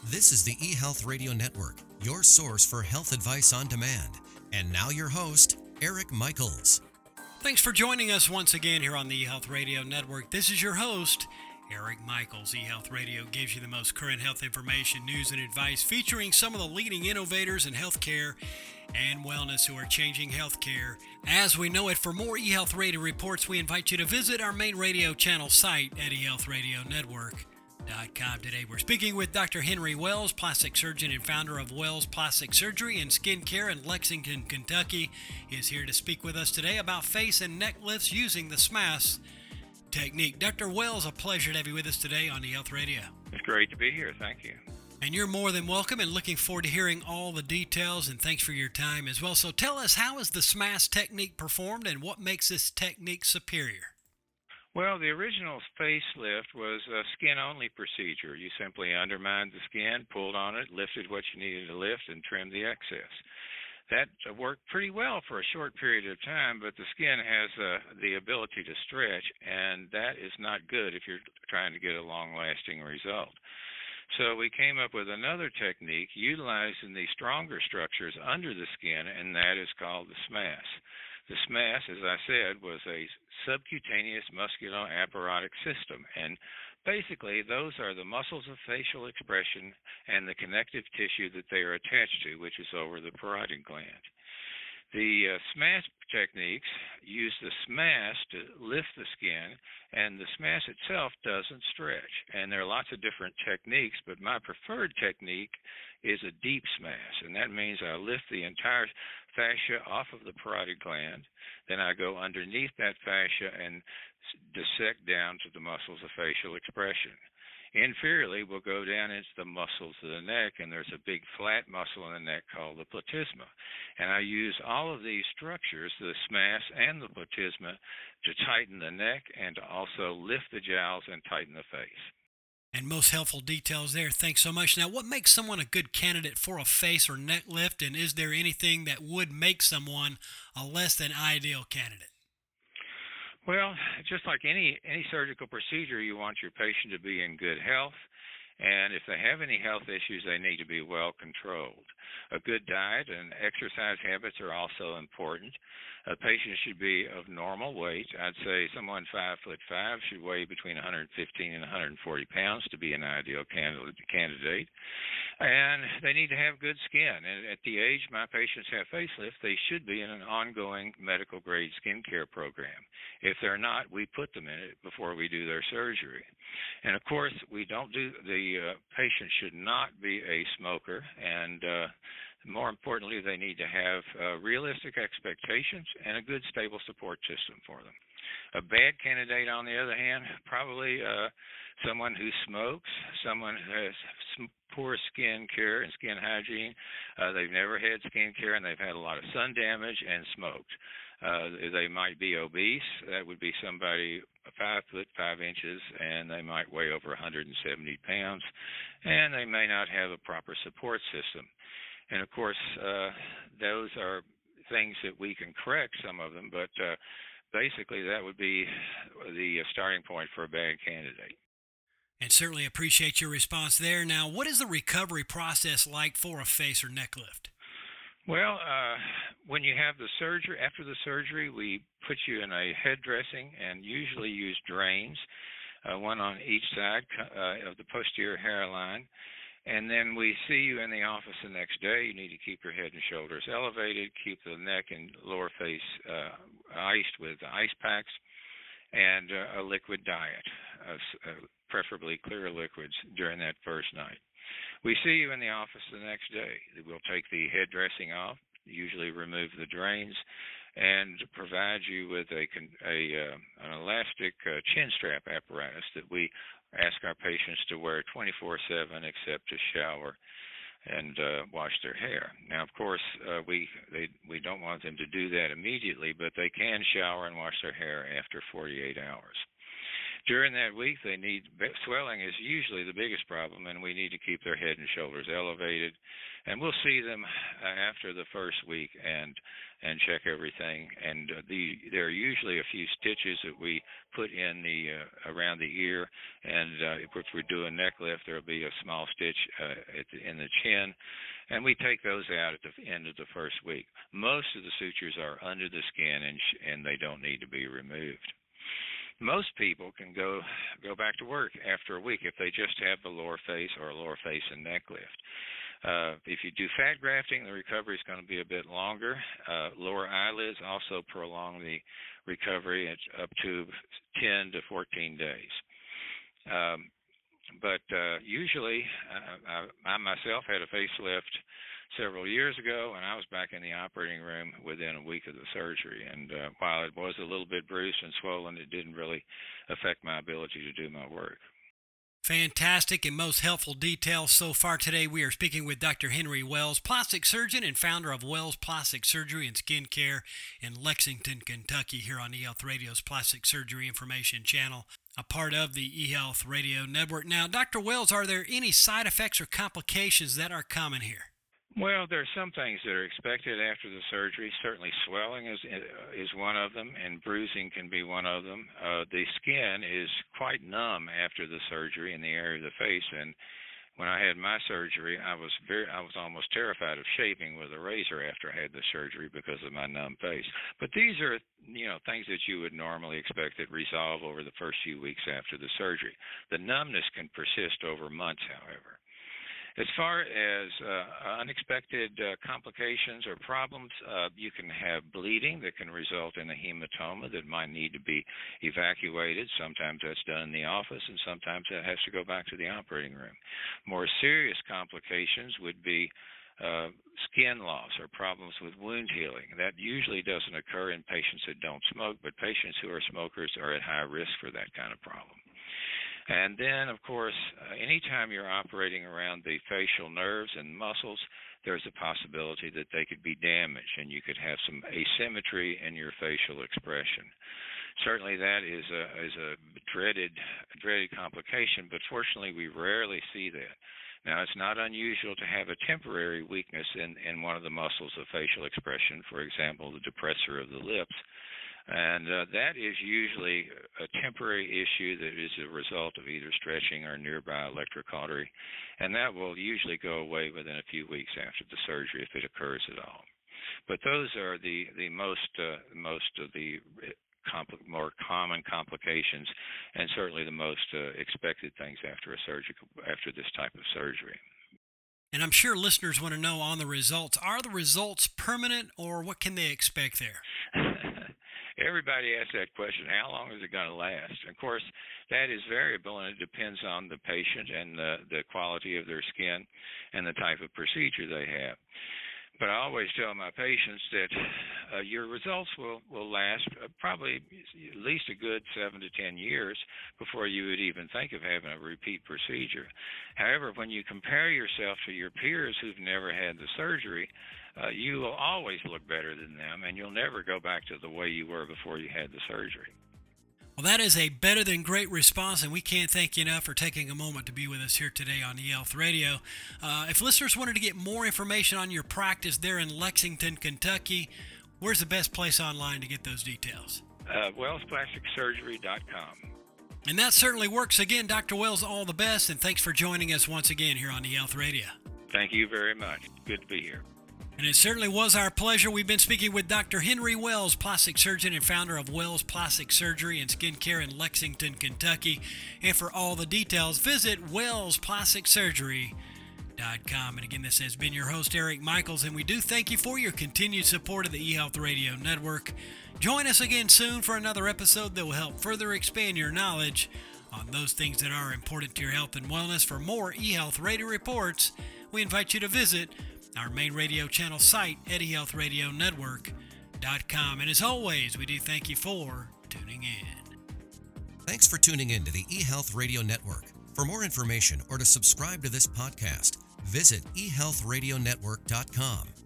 This is the eHealth Radio Network, your source for health advice on demand. And now your host, Eric Michaels. Thanks for joining us once again here on the eHealth Radio Network. This is your host, Eric Michaels. eHealth Radio gives you the most current health information, news, and advice featuring some of the leading innovators in healthcare and wellness who are changing healthcare as we know it. For more eHealth Radio reports, we invite you to visit our main radio channel site at eHealthRadioNetwork.com. Today we're speaking with Dr. Henry Wells, plastic surgeon and founder of Wells Plastic Surgery and Skin Care in Lexington, Kentucky. He is here to speak with us today about face and neck lifts using the SMAS technique. Dr. Wells, a pleasure to have you with us today on eHealth Radio. It's great to be here. Thank you. And you're more than welcome, and looking forward to hearing all the details, and thanks for your time as well. So tell us, how is the SMAS technique performed and what makes this technique superior? Well, the original facelift was a skin-only procedure. You simply undermined the skin, pulled on it, lifted what you needed to lift, and trimmed the excess. That worked pretty well for a short period of time, but the skin has the ability to stretch, and that is not good if you're trying to get a long-lasting result. So we came up with another technique utilizing the stronger structures under the skin, and that is called the SMAS. The SMAS, as I said, was a subcutaneous musculoapparatic system, and basically those are the muscles of facial expression and the connective tissue that they are attached to, which is over the parotid gland. The SMAS techniques use the SMAS to lift the skin, and the SMAS itself doesn't stretch. And there are lots of different techniques, but my preferred technique is a deep SMAS, and that means I lift the entire fascia off of the parotid gland, then I go underneath that fascia and dissect down to the muscles of facial expression. Inferiorly, we'll go down into the muscles of the neck, and there's a big flat muscle in the neck called the platysma. And I use all of these structures, the SMAS and the platysma, to tighten the neck and to also lift the jowls and tighten the face. And most helpful details there. Thanks so much. Now, what makes someone a good candidate for a face or neck lift, and is there anything that would make someone a less than ideal candidate? Well, just like any surgical procedure, you want your patient to be in good health, and if they have any health issues, they need to be well controlled. A good diet and exercise habits are also important. A patient should be of normal weight. I'd say someone 5'5" should weigh between 115 and 140 pounds to be an ideal candidate. And they need to have good skin. And at the age my patients have facelifts, they should be in an ongoing medical grade skincare program. If they're not, we put them in it before we do their surgery. And of course, the patient should not be a smoker, and more importantly, they need to have realistic expectations and a good, stable support system for them. A bad candidate, on the other hand, probably someone who smokes, someone who has poor skin care and skin hygiene. They've never had skin care, and they've had a lot of sun damage and smoked. They might be obese. That would be somebody 5 foot 5 inches, and they might weigh over 170 pounds, and they may not have a proper support system. And of course, those are things that we can correct, some of them, but basically that would be the starting point for a bad candidate. And certainly appreciate your response there. Now, what is the recovery process like for a face or neck lift? Well, when you have the surgery, after the surgery, we put you in a head dressing and usually use drains, one on each side of the posterior hairline. And then we see you in the office the next day. You need to keep your head and shoulders elevated, keep the neck and lower face iced with ice packs, and a liquid diet, preferably clear liquids during that first night. We see you in the office the next day. We'll take the head dressing off, usually remove the drains, and provide you with an elastic chin strap apparatus that we ask our patients to wear 24/7 except to shower and wash their hair. Now, of course, we don't want them to do that immediately, but they can shower and wash their hair after 48 hours. During that week, swelling is usually the biggest problem, and we need to keep their head and shoulders elevated. And we'll see them after the first week and check everything. And there are usually a few stitches that we put in around the ear, and if we're doing neck lift, there'll be a small stitch in the chin, and we take those out at the end of the first week. Most of the sutures are under the skin, and they don't need to be removed. Most people can go back to work after a week if they just have the lower face or a lower face and neck lift. If you do fat grafting, the recovery is going to be a bit longer. Lower eyelids also prolong the recovery up to 10 to 14 days. But usually, I myself had a facelift several years ago, and I was back in the operating room within a week of the surgery. And while it was a little bit bruised and swollen, it didn't really affect my ability to do my work. Fantastic and most helpful details so far today. We are speaking with Dr. Henry Wells, plastic surgeon and founder of Wells Plastic Surgery and Skin Care in Lexington, Kentucky, here on eHealth Radio's Plastic Surgery Information Channel, a part of the eHealth Radio Network. Now, Dr. Wells, are there any side effects or complications that are common here? Well, there are some things that are expected after the surgery. Certainly swelling is one of them, and bruising can be one of them. The skin is quite numb after the surgery in the area of the face, and when I had my surgery, I was almost terrified of shaving with a razor after I had the surgery because of my numb face. But these are, things that you would normally expect that resolve over the first few weeks after the surgery. The numbness can persist over months, however. As far as unexpected complications or problems, you can have bleeding that can result in a hematoma that might need to be evacuated. Sometimes that's done in the office, and sometimes that has to go back to the operating room. More serious complications would be skin loss or problems with wound healing. That usually doesn't occur in patients that don't smoke, but patients who are smokers are at high risk for that kind of problem. And then, of course, anytime you're operating around the facial nerves and muscles, there's a possibility that they could be damaged, and you could have some asymmetry in your facial expression. Certainly that is a dreaded complication, but fortunately we rarely see that. Now, it's not unusual to have a temporary weakness in one of the muscles of facial expression, for example, the depressor of the lips. And that is usually a temporary issue that is a result of either stretching or nearby electrocautery, and that will usually go away within a few weeks after the surgery if it occurs at all. But those are the most of the more common complications, and certainly the most expected things after this type of surgery. And I'm sure listeners want to know on the results. Are the results permanent, or what can they expect there? Everybody asks that question, how long is it going to last? Of course, that is variable, and it depends on the patient and the quality of their skin and the type of procedure they have. But I always tell my patients that your results will last probably at least a good 7 to 10 years before you would even think of having a repeat procedure. However, when you compare yourself to your peers who've never had the surgery, you will always look better than them, and you'll never go back to the way you were before you had the surgery. Well, that is a better than great response, and we can't thank you enough for taking a moment to be with us here today on eHealth Radio. If listeners wanted to get more information on your practice there in Lexington, Kentucky, where's the best place online to get those details? WellsPlasticSurgery.com. And that certainly works. Again, Dr. Wells, all the best, and thanks for joining us once again here on eHealth Radio. Thank you very much. Good to be here. And it certainly was our pleasure. We've been speaking with Dr. Henry Wells, plastic surgeon and founder of Wells Plastic Surgery and Skin Care in Lexington, Kentucky. And for all the details, visit WellsPlasticSurgery.com. And again, this has been your host, Eric Michaels, and we do thank you for your continued support of the eHealth Radio Network. Join us again soon for another episode that will help further expand your knowledge on those things that are important to your health and wellness. For more eHealth Radio reports, we invite you to visit our main radio channel site at eHealthRadioNetwork.com. And as always, we do thank you for tuning in. Thanks for tuning in to the eHealth Radio Network. For more information or to subscribe to this podcast, visit eHealthRadioNetwork.com.